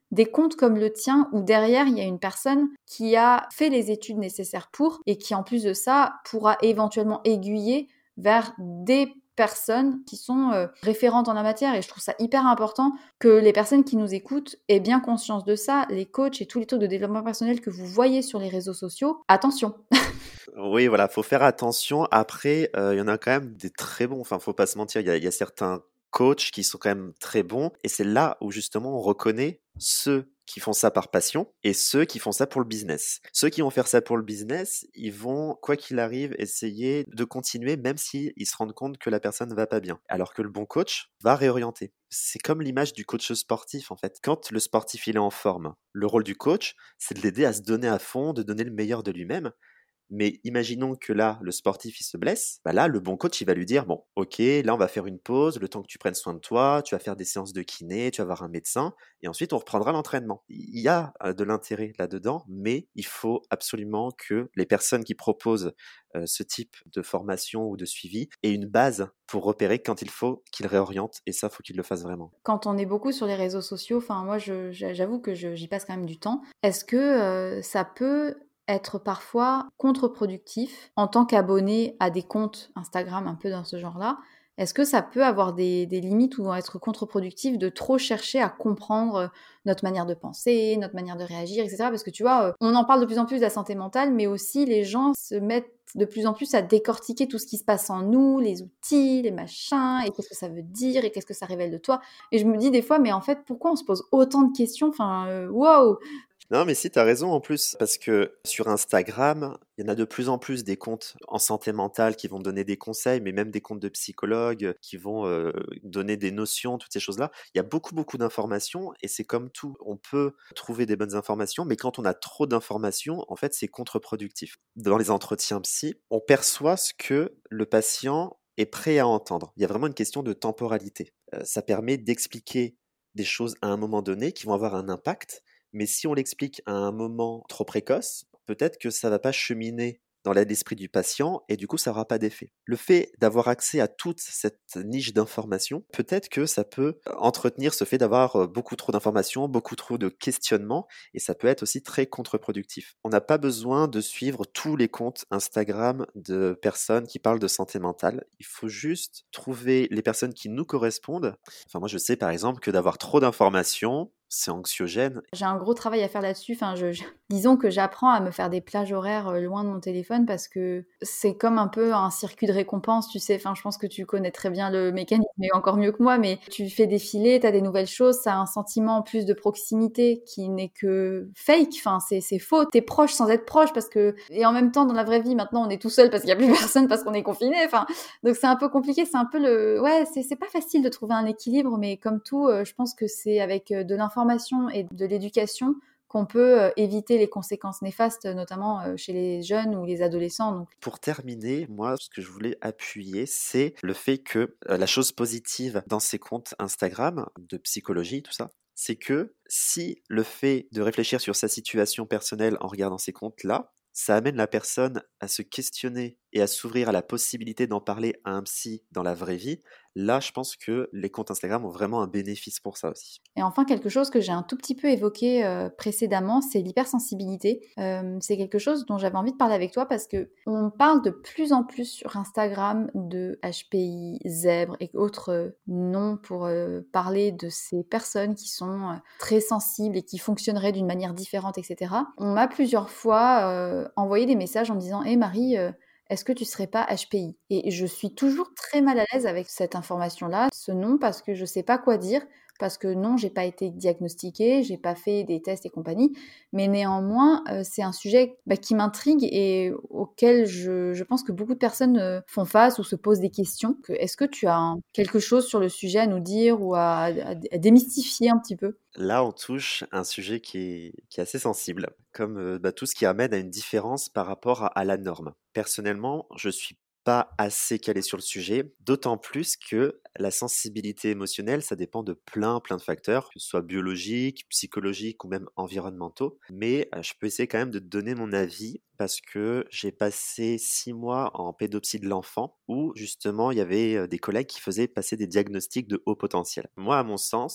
des comptes comme le tien où derrière il y a une personne qui a fait les études nécessaires pour et qui en plus de ça pourra éventuellement aiguiller vers des personnes qui sont euh, référentes en la matière, et je trouve ça hyper important que les personnes qui nous écoutent aient bien conscience de ça. Les coachs et tous les trucs de développement personnel que vous voyez sur les réseaux sociaux, attention. Oui, voilà, faut faire attention. Après, euh, il y en a quand même des très bons. Enfin, faut pas se mentir, il y a, il y a certains coachs qui sont quand même très bons. Et c'est là où justement on reconnaît ceux qui font ça par passion et ceux qui font ça pour le business. Ceux qui vont faire ça pour le business, ils vont, quoi qu'il arrive, essayer de continuer même s'ils se rendent compte que la personne ne va pas bien. Alors que le bon coach va réorienter. C'est comme l'image du coach sportif en fait. Quand le sportif il est en forme, le rôle du coach, c'est de l'aider à se donner à fond, de donner le meilleur de lui-même. Mais imaginons que là, le sportif, il se blesse. Bah là, le bon coach, il va lui dire, bon, ok, là, on va faire une pause, le temps que tu prennes soin de toi, tu vas faire des séances de kiné, tu vas voir un médecin, et ensuite, on reprendra l'entraînement. Il y a euh, de l'intérêt là-dedans, mais il faut absolument que les personnes qui proposent euh, ce type de formation ou de suivi aient une base pour repérer quand il faut qu'ils réorientent, et ça, faut qu'ils le fassent vraiment. Quand on est beaucoup sur les réseaux sociaux, enfin moi, je, j'avoue que je, j'y passe quand même du temps. Est-ce que euh, ça peut être parfois contre-productif en tant qu'abonné à des comptes Instagram un peu dans ce genre-là? Est-ce que ça peut avoir des, des limites ou être contre-productif de trop chercher à comprendre notre manière de penser, notre manière de réagir, et cetera. Parce que tu vois, on en parle de plus en plus de la santé mentale, mais aussi les gens se mettent de plus en plus à décortiquer tout ce qui se passe en nous, les outils, les machins, et qu'est-ce que ça veut dire, et qu'est-ce que ça révèle de toi. Et je me dis des fois, mais en fait, pourquoi on se pose autant de questions? Enfin, euh, wow! Non, mais si, tu as raison en plus, parce que sur Instagram, il y en a de plus en plus des comptes en santé mentale qui vont donner des conseils, mais même des comptes de psychologues qui vont euh, donner des notions, toutes ces choses-là. Il y a beaucoup, beaucoup d'informations et c'est comme tout. On peut trouver des bonnes informations, mais quand on a trop d'informations, en fait, c'est contre-productif. Dans les entretiens psy, on perçoit ce que le patient est prêt à entendre. Il y a vraiment une question de temporalité. Euh, ça permet d'expliquer des choses à un moment donné qui vont avoir un impact. Mais si on l'explique à un moment trop précoce, peut-être que ça va pas cheminer dans l'esprit du patient et du coup ça n'aura pas d'effet. Le fait d'avoir accès à toute cette niche d'informations, peut-être que ça peut entretenir ce fait d'avoir beaucoup trop d'informations, beaucoup trop de questionnements et ça peut être aussi très contre-productif. On n'a pas besoin de suivre tous les comptes Instagram de personnes qui parlent de santé mentale. Il faut juste trouver les personnes qui nous correspondent. Enfin moi je sais par exemple que d'avoir trop d'informations, c'est anxiogène. J'ai un gros travail à faire là-dessus. Enfin, je, je- disons que j'apprends à me faire des plages horaires euh, loin de mon téléphone parce que c'est comme un peu un circuit de récompense, tu sais. Enfin, je pense que tu connais très bien le mécanisme, mais encore mieux que moi. Mais tu fais défiler, t'as des nouvelles choses, ça a un sentiment en plus de proximité qui n'est que fake. Enfin, c'est, c'est faux. T'es proche sans être proche parce que... Et en même temps, dans la vraie vie, maintenant, on est tout seul parce qu'il y a plus personne parce qu'on est confiné. Enfin, donc c'est un peu compliqué. C'est un peu le... Ouais, c'est, c'est pas facile de trouver un équilibre, mais comme tout, euh, je pense que c'est avec euh, de l'information et de l'éducation qu'on peut euh, éviter les conséquences néfastes, notamment euh, chez les jeunes ou les adolescents. Donc. Pour terminer, moi, ce que je voulais appuyer, c'est le fait que euh, la chose positive dans ces comptes Instagram, de psychologie, tout ça, c'est que si le fait de réfléchir sur sa situation personnelle en regardant ces comptes-là, ça amène la personne à se questionner et à s'ouvrir à la possibilité d'en parler à un psy dans la vraie vie, là, je pense que les comptes Instagram ont vraiment un bénéfice pour ça aussi. Et enfin, quelque chose que j'ai un tout petit peu évoqué euh, précédemment, c'est l'hypersensibilité. Euh, c'est quelque chose dont j'avais envie de parler avec toi parce que on parle de plus en plus sur Instagram de H P I, zèbre et autres euh, noms pour euh, parler de ces personnes qui sont euh, très sensibles et qui fonctionneraient d'une manière différente, et cetera. On m'a plusieurs fois euh, envoyé des messages en me disant « Hé hey Marie, euh, est-ce que tu serais pas H P I ?» Et je suis toujours très mal à l'aise avec cette information-là, ce nom, parce que je sais pas quoi dire, parce que non, j'ai pas été diagnostiquée, j'ai pas fait des tests et compagnie, mais néanmoins, euh, c'est un sujet bah, qui m'intrigue et auquel je, je pense que beaucoup de personnes euh, font face ou se posent des questions. Que, est-ce que tu as un- quelque chose sur le sujet à nous dire ou à, à- à démystifier un petit peu? Là, on touche un sujet qui est, qui est assez sensible, comme euh, bah, tout ce qui amène à une différence par rapport à, à la norme. Personnellement, je suis pas assez calé sur le sujet, d'autant plus que la sensibilité émotionnelle, ça dépend de plein, plein de facteurs, que ce soit biologiques, psychologiques ou même environnementaux. Mais euh, je peux essayer quand même de te donner mon avis parce que j'ai passé six mois en pédopsie de l'enfant où justement il y avait euh, des collègues qui faisaient passer des diagnostics de haut potentiel. Moi, à mon sens,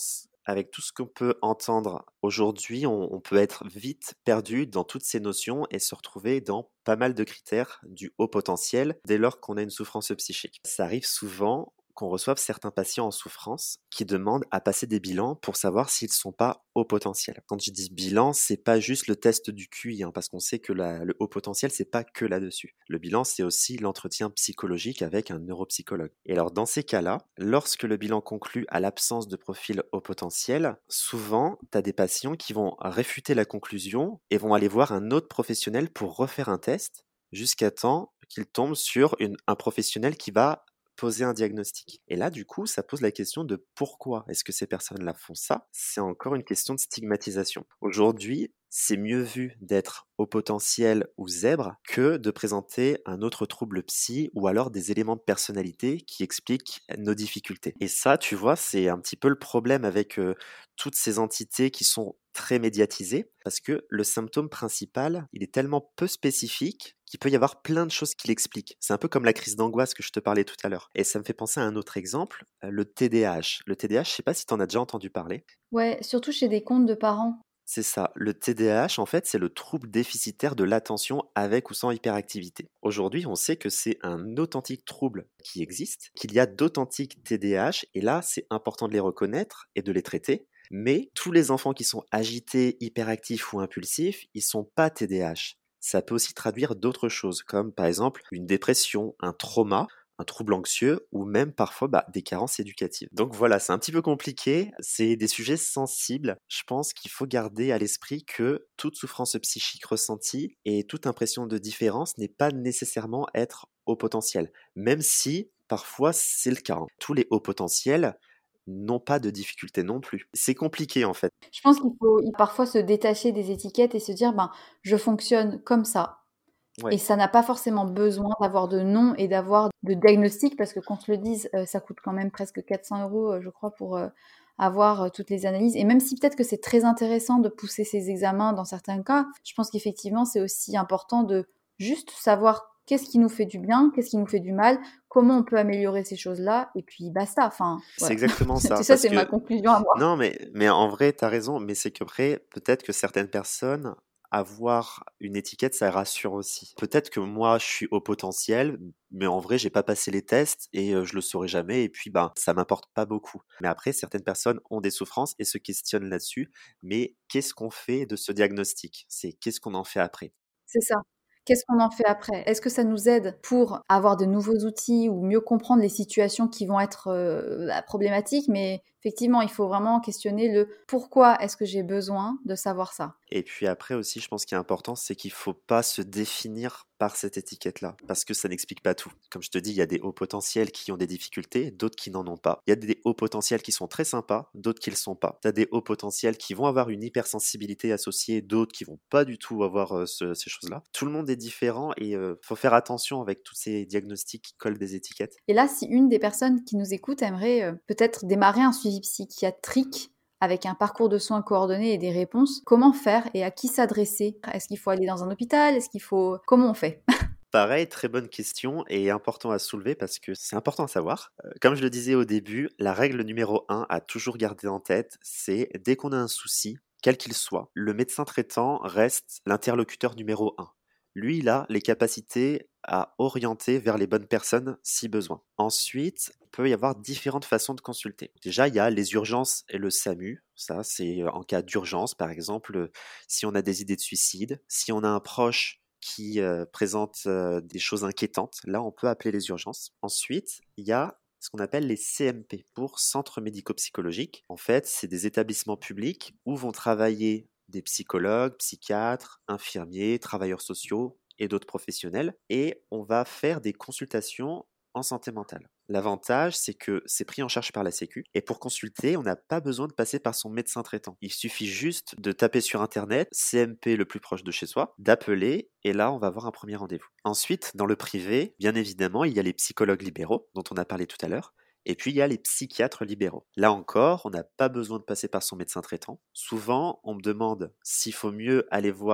avec tout ce qu'on peut entendre aujourd'hui, on, on peut être vite perdu dans toutes ces notions et se retrouver dans pas mal de critères du haut potentiel dès lors qu'on a une souffrance psychique. Ça arrive souvent qu'on reçoive certains patients en souffrance qui demandent à passer des bilans pour savoir s'ils sont pas haut potentiel. Quand je dis bilan, c'est pas juste le test du Q I, hein, parce qu'on sait que la- le haut potentiel, c'est pas que là-dessus. Le bilan, c'est aussi l'entretien psychologique avec un neuropsychologue. Et alors, dans ces cas-là, lorsque le bilan conclut à l'absence de profil haut potentiel, souvent, tu as des patients qui vont réfuter la conclusion et vont aller voir un autre professionnel pour refaire un test jusqu'à temps qu'ils tombent sur une- un professionnel qui va poser un diagnostic. Et là, du coup, ça pose la question de pourquoi est-ce que ces personnes-là font ça? C'est encore une question de stigmatisation. Aujourd'hui, c'est mieux vu d'être au potentiel ou zèbre que de présenter un autre trouble psy ou alors des éléments de personnalité qui expliquent nos difficultés. Et ça, tu vois, c'est un petit peu le problème avec euh, toutes ces entités qui sont très médiatisées parce que le symptôme principal, il est tellement peu spécifique qu'il peut y avoir plein de choses qui l'expliquent. C'est un peu comme la crise d'angoisse que je te parlais tout à l'heure. Et ça me fait penser à un autre exemple, euh, le T D A H. Le T D A H, je sais pas si tu en as déjà entendu parler. Ouais, surtout chez des comptes de parents. C'est ça. Le T D A H, en fait, c'est le trouble déficitaire de l'attention avec ou sans hyperactivité. Aujourd'hui, on sait que c'est un authentique trouble qui existe, qu'il y a d'authentiques T D A H, et là, c'est important de les reconnaître et de les traiter. Mais tous les enfants qui sont agités, hyperactifs ou impulsifs, ils sont pas T D A H. Ça peut aussi traduire d'autres choses, comme par exemple une dépression, un trauma, un trouble anxieux ou même parfois bah, des carences éducatives. Donc voilà, c'est un petit peu compliqué, c'est des sujets sensibles. Je pense qu'il faut garder à l'esprit que toute souffrance psychique ressentie et toute impression de différence n'est pas nécessairement être au potentiel, même si parfois c'est le cas, hein. Tous les hauts potentiels n'ont pas de difficultés non plus. C'est compliqué en fait. Je pense qu'il faut il- parfois se détacher des étiquettes et se dire, ben, je fonctionne comme ça. Ouais. Et ça n'a pas forcément besoin d'avoir de nom et d'avoir de diagnostic, parce que qu'on se le dise, euh, ça coûte quand même presque quatre cents euros, euh, je crois, pour euh, avoir euh, toutes les analyses. Et même si peut-être que c'est très intéressant de pousser ces examens dans certains cas, je pense qu'effectivement, c'est aussi important de juste savoir qu'est-ce qui nous fait du bien, qu'est-ce qui nous fait du mal, comment on peut améliorer ces choses-là, et puis basta. Enfin, C'est voilà. exactement ça. ça, Parce c'est ma que conclusion à moi. non, mais, mais en vrai, t'as raison. Mais c'est qu'après, peut-être que certaines personnes, avoir une étiquette, ça rassure aussi. Peut-être que moi, je suis au potentiel, mais en vrai, j'ai pas passé les tests et euh, je le saurai jamais. Et puis, ben, ça m'importe pas beaucoup. Mais après, certaines personnes ont des souffrances et se questionnent là-dessus. Mais qu'est-ce qu'on fait de ce diagnostic? C'est qu'est-ce qu'on en fait après? C'est ça. Qu'est-ce qu'on en fait après? Est-ce que ça nous aide pour avoir de nouveaux outils ou mieux comprendre les situations qui vont être euh, bah, problématiques? Mais effectivement, il faut vraiment questionner le pourquoi est-ce que j'ai besoin de savoir ça? Et puis après aussi, je pense qu'il est important, c'est qu'il faut pas se définir par cette étiquette-là, parce que ça n'explique pas tout. Comme je te dis, il y a des hauts potentiels qui ont des difficultés, d'autres qui n'en ont pas. Il y a des hauts potentiels qui sont très sympas, d'autres qui le sont pas. Tu as des hauts potentiels qui vont avoir une hypersensibilité associée, d'autres qui vont pas du tout avoir euh, ce- ces choses-là. Tout le monde est différent et euh, faut faire attention avec tous ces diagnostics qui collent des étiquettes. Et là, si une des personnes qui nous écoute aimerait euh, peut-être démarrer un suivi psychiatrique avec un parcours de soins coordonné et des réponses, comment faire et à qui s'adresser? Est-ce qu'il faut aller dans un hôpital? Est-ce qu'il faut... Comment on fait? Pareil, très bonne question et important à soulever parce que c'est important à savoir. Euh, Comme je le disais au début, la règle numéro un à toujours garder en tête, c'est dès qu'on a un souci, quel qu'il soit, le médecin traitant reste l'interlocuteur numéro un. Lui, il a les capacités à orienter vers les bonnes personnes si besoin. Ensuite, il peut y avoir différentes façons de consulter. Déjà, il y a les urgences et le SAMU. Ça, c'est euh, en cas d'urgence, par exemple, euh, si on a des idées de suicide, si on a un proche qui euh, présente euh, des choses inquiétantes, là, on peut appeler les urgences. Ensuite, il y a ce qu'on appelle les C M P, pour centres médico-psychologiques. En fait, c'est des établissements publics où vont travailler des psychologues, psychiatres, infirmiers, travailleurs sociaux et d'autres professionnels. Et on va faire des consultations en santé mentale. L'avantage, c'est que c'est pris en charge par la Sécu. Et pour consulter, on n'a pas besoin de passer par son médecin traitant. Il suffit juste de taper sur Internet, C M P le plus proche de chez soi, d'appeler, et là, on va avoir un premier rendez-vous. Ensuite, dans le privé, bien évidemment, il y a les psychologues libéraux, dont on a parlé tout à l'heure. Et puis, il y a les psychiatres libéraux. Là encore, on n'a pas besoin de passer par son médecin traitant. Souvent, on me demande s'il faut mieux aller voir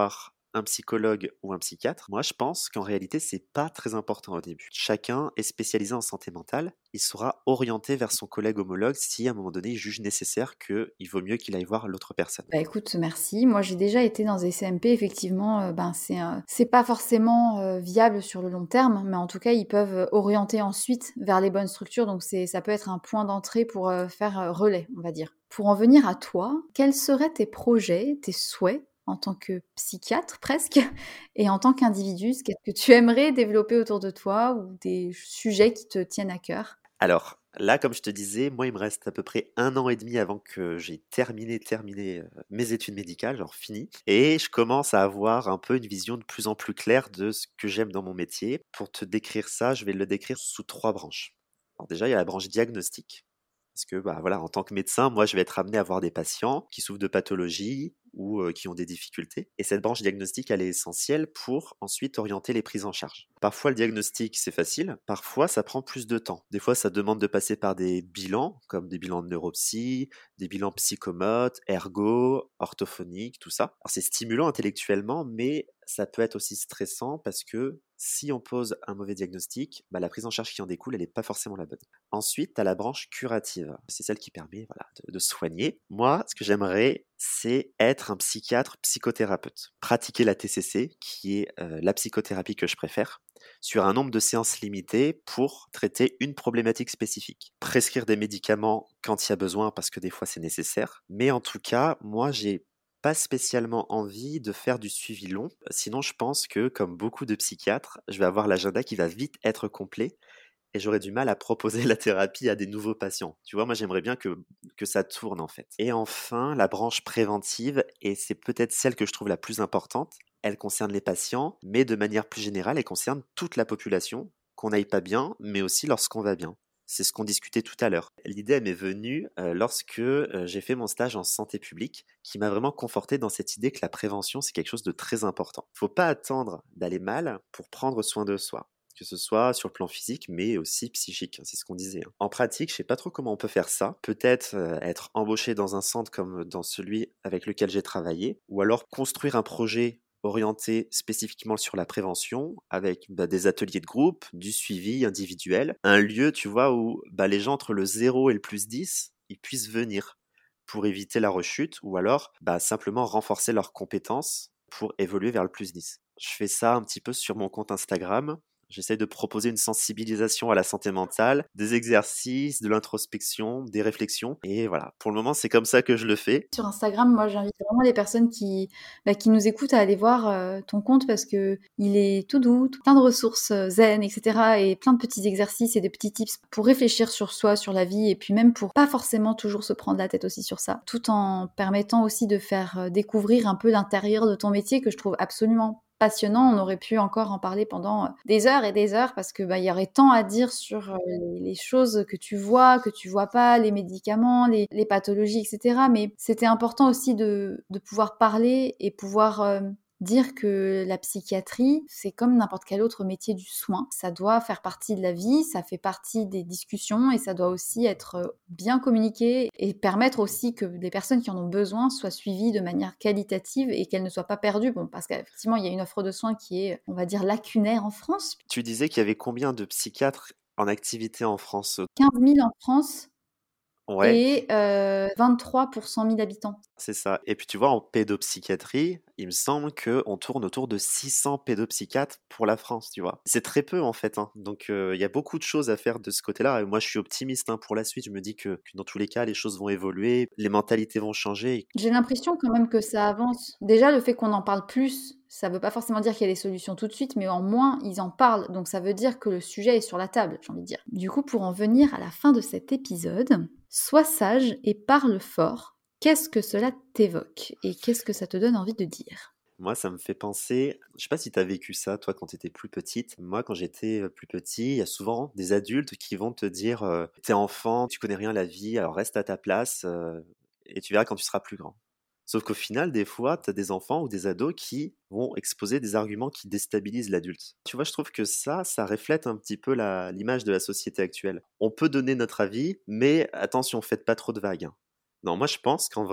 un psychologue ou un psychiatre, moi je pense qu'en réalité c'est pas très important au début. Chacun est spécialisé en santé mentale, il sera orienté vers son collègue homologue si à un moment donné il juge nécessaire qu'il vaut mieux qu'il aille voir l'autre personne. Bah écoute, merci. Moi j'ai déjà été dans des C M P, effectivement, euh, ben c'est euh, c'est pas forcément euh, viable sur le long terme, mais en tout cas ils peuvent orienter ensuite vers les bonnes structures, donc c'est ça peut être un point d'entrée pour euh, faire euh, relais, on va dire. Pour en venir à toi, quels seraient tes projets, tes souhaits en tant que psychiatre presque, et en tant qu'individu, qu'est-ce que tu aimerais développer autour de toi ou des sujets qui te tiennent à cœur? Alors là, comme je te disais, moi il me reste à peu près un an et demi avant que j'ai terminé, terminé euh, mes études médicales, genre fini, et je commence à avoir un peu une vision de plus en plus claire de ce que j'aime dans mon métier. Pour te décrire ça, je vais le décrire sous trois branches. Alors déjà, il y a la branche diagnostic. Parce que bah, voilà, en tant que médecin, moi, je vais être amené à voir des patients qui souffrent de pathologies ou euh, qui ont des difficultés. Et cette branche diagnostique, elle est essentielle pour ensuite orienter les prises en charge. Parfois, le diagnostic, c'est facile. Parfois, ça prend plus de temps. Des fois, ça demande de passer par des bilans, comme des bilans de neuropsy, des bilans psychomotes, ergo, orthophoniques, tout ça. Alors, c'est stimulant intellectuellement, mais ça peut être aussi stressant parce que si on pose un mauvais diagnostic, bah, la prise en charge qui en découle, elle n'est pas forcément la bonne. Ensuite, tu as la branche curative. C'est celle qui permet voilà, de, de soigner. Moi, ce que j'aimerais, c'est être un psychiatre psychothérapeute. Pratiquer la T C C, qui est euh, la psychothérapie que je préfère, sur un nombre de séances limitées pour traiter une problématique spécifique. Prescrire des médicaments quand il y a besoin, parce que des fois c'est nécessaire. Mais en tout cas, moi, j'ai pas spécialement envie de faire du suivi long. Sinon, je pense que, comme beaucoup de psychiatres, je vais avoir l'agenda qui va vite être complet et j'aurais du mal à proposer la thérapie à des nouveaux patients. Tu vois, moi, j'aimerais bien que, que ça tourne, en fait. Et enfin, la branche préventive, et c'est peut-être celle que je trouve la plus importante, elle concerne les patients, mais de manière plus générale, elle concerne toute la population, qu'on n'aille pas bien, mais aussi lorsqu'on va bien. C'est ce qu'on discutait tout à l'heure. L'idée elle m'est venue euh, lorsque euh, j'ai fait mon stage en santé publique, qui m'a vraiment conforté dans cette idée que la prévention, c'est quelque chose de très important. Il ne faut pas attendre d'aller mal pour prendre soin de soi, que ce soit sur le plan physique, mais aussi psychique, c'est ce qu'on disait. En pratique, je ne sais pas trop comment on peut faire ça. Peut-être euh, être embauché dans un centre comme dans celui avec lequel j'ai travaillé, ou alors construire un projet orienté spécifiquement sur la prévention, avec bah, des ateliers de groupe, du suivi individuel, un lieu, tu vois, où bah, les gens entre le zéro et le plus dix, ils puissent venir pour éviter la rechute, ou alors bah, simplement renforcer leurs compétences pour évoluer vers le plus dix. Je fais ça un petit peu sur mon compte Instagram. J'essaie de proposer une sensibilisation à la santé mentale, des exercices, de l'introspection, des réflexions. Et voilà, pour le moment, c'est comme ça que je le fais. Sur Instagram, moi, j'invite vraiment les personnes qui, bah, qui nous écoutent à aller voir euh, ton compte parce que il est tout doux, tout- plein de ressources euh, zen, et cetera. Et plein de petits exercices et de petits tips pour réfléchir sur soi, sur la vie, et puis même pour pas forcément toujours se prendre la tête aussi sur ça, tout en permettant aussi de faire euh, découvrir un peu l'intérieur de ton métier que je trouve absolument passionnant. On aurait pu encore en parler pendant euh, des heures et des heures parce que bah, il y aurait tant à dire sur euh, les, les choses que tu vois, que tu vois pas, les médicaments, les, les pathologies, et cetera. Mais c'était important aussi de, de pouvoir parler et pouvoir euh, dire que la psychiatrie, c'est comme n'importe quel autre métier du soin. Ça doit faire partie de la vie, ça fait partie des discussions et ça doit aussi être euh, bien communiqué et permettre aussi que les personnes qui en ont besoin soient suivies de manière qualitative et qu'elles ne soient pas perdues. Bon, parce qu'effectivement, il y a une offre de soins qui est, on va dire, lacunaire en France. Tu disais qu'il y avait combien de psychiatres en activité en France? quinze mille en France Ouais, et euh, vingt-trois pour cent mille habitants. c'est ça. Et puis tu vois, en pédopsychiatrie, il me semble qu'on tourne autour de six cents pédopsychiatres pour la France, tu vois. C'est très peu en fait, hein. Donc euh, il y a beaucoup de choses à faire de ce côté-là. Et moi, je suis optimiste hein, pour la suite. Je me dis que, que dans tous les cas, les choses vont évoluer, les mentalités vont changer. J'ai l'impression quand même que ça avance. Déjà, le fait qu'on en parle plus, ça veut pas forcément dire qu'il y a des solutions tout de suite, mais en moins, ils en parlent. Donc ça veut dire que le sujet est sur la table, j'ai envie de dire. Du coup, pour en venir à la fin de cet épisode, sois sage et parle fort. Qu'est-ce que cela t'évoque et qu'est-ce que ça te donne envie de dire? Moi, ça me fait penser, je sais pas si tu as vécu ça, toi, quand tu étais plus petite. Moi, quand j'étais euh, plus petit, il y a souvent des adultes qui vont te dire euh, t'es enfant, tu connais rien à la vie, alors reste à ta place euh, et tu verras quand tu seras plus grand. Sauf qu'au final, des fois, tu as des enfants ou des ados qui vont exposer des arguments qui déstabilisent l'adulte. Tu vois, je trouve que ça, ça reflète un petit peu la- l'image de la société actuelle. On peut donner notre avis, mais attention, faites pas trop de vagues, hein. Non, moi, je pense qu'en vrai,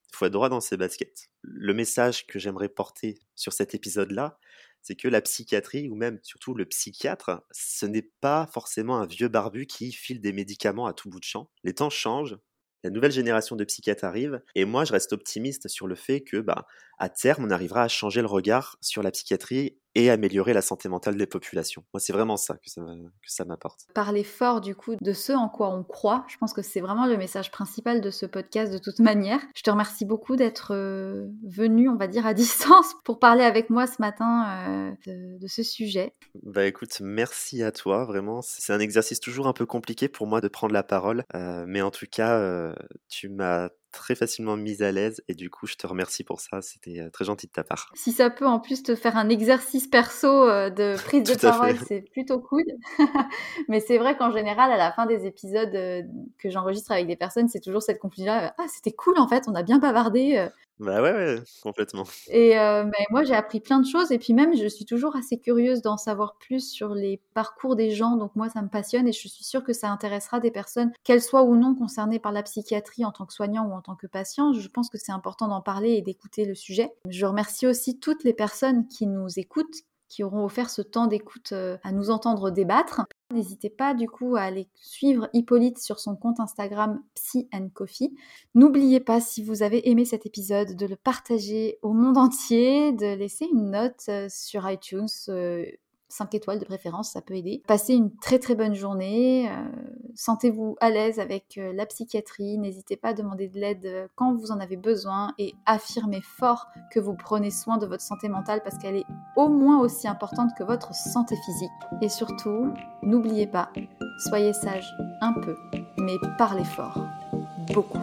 Il faut être droit dans ses baskets. Le message que j'aimerais porter sur cet épisode-là, c'est que la psychiatrie, ou même surtout le psychiatre, ce n'est pas forcément un vieux barbu qui file des médicaments à tout bout de champ. Les temps changent, la nouvelle génération de psychiatres arrive, et moi je reste optimiste sur le fait que, bah, à terme, on arrivera à changer le regard sur la psychiatrie et améliorer la santé mentale des populations. Moi, c'est vraiment ça que ça, que ça m'apporte. Parler fort, du coup, de ce en quoi on croit, je pense que c'est vraiment le message principal de ce podcast de toute manière. Je te remercie beaucoup d'être euh, venu, on va dire, à distance pour parler avec moi ce matin euh, de, de ce sujet. Bah écoute, merci à toi, vraiment. C'est un exercice toujours un peu compliqué pour moi de prendre la parole, euh, mais en tout cas, euh, tu m'as très facilement mise à l'aise et du coup je te remercie pour ça, c'était très gentil de ta part. Si ça peut en plus te faire un exercice perso euh, de prise de parole, c'est plutôt cool. Mais c'est vrai qu'en général à la fin des épisodes euh, que j'enregistre avec des personnes, c'est toujours cette conclusion-là, ah c'était cool en fait, on a bien bavardé. Euh. Bah ouais, ouais, complètement. Et euh, mais moi j'ai appris plein de choses et puis même je suis toujours assez curieuse d'en savoir plus sur les parcours des gens, donc moi ça me passionne et je suis sûre que ça intéressera des personnes, qu'elles soient ou non concernées par la psychiatrie en tant que soignant ou en tant que patient. Je pense que c'est important d'en parler et d'écouter le sujet. Je remercie aussi toutes les personnes qui nous écoutent, qui auront offert ce temps d'écoute euh, à nous entendre débattre. N'hésitez pas du coup à aller suivre Hippolyte sur son compte Instagram Psy and Coffee. N'oubliez pas, si vous avez aimé cet épisode, de le partager au monde entier, de laisser une note euh, sur iTunes, euh, cinq étoiles de préférence, ça peut aider. Passez une très très bonne journée, euh, sentez-vous à l'aise avec euh, la psychiatrie, n'hésitez pas à demander de l'aide quand vous en avez besoin et affirmez fort que vous prenez soin de votre santé mentale parce qu'elle est au moins aussi importante que votre santé physique. Et surtout, n'oubliez pas, soyez sage un peu, mais parlez fort, beaucoup.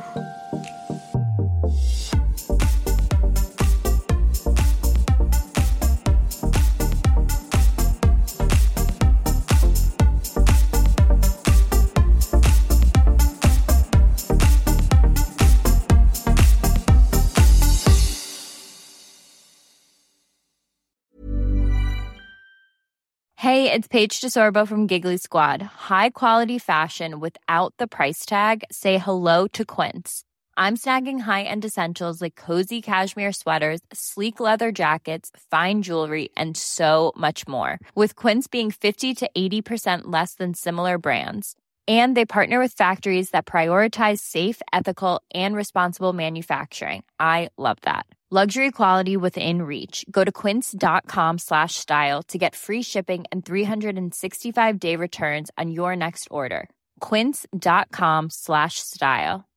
Hey, it's Paige DeSorbo from Giggly Squad. High quality fashion without the price tag. Say hello to Quince. I'm snagging high-end essentials like cozy cashmere sweaters, sleek leather jackets, fine jewelry, and so much more. With Quince being fifty to eighty percent less than similar brands. And they partner with factories that prioritize safe, ethical, and responsible manufacturing. I love that. Luxury quality within reach. Go to quince.com slash style to get free shipping and three sixty-five day returns on your next order. Quince.com slash style.